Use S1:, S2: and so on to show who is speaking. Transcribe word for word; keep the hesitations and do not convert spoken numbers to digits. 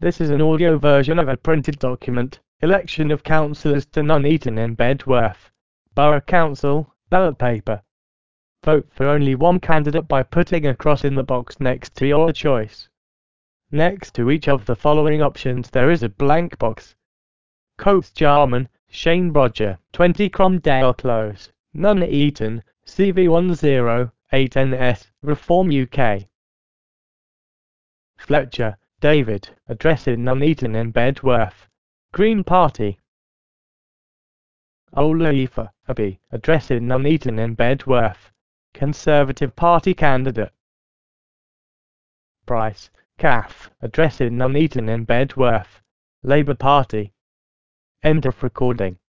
S1: This is an audio version of a printed document. Election of councillors to Nuneaton and Bedworth. Borough Council, ballot paper. Vote for only one candidate by putting a cross in the box next to your choice. Next to each of the following options there is a blank box. Coates Jarman, Shane Roger, twenty Cromdale Close, Nuneaton, C V one zero eight N S, Reform U K. Fletcher, David, address in Nuneaton and Bedworth, Green Party. Olaifa, Abbey, address in Nuneaton and Bedworth, Conservative Party candidate. Price, Kath, address in Nuneaton and Bedworth, Labour Party. End of recording.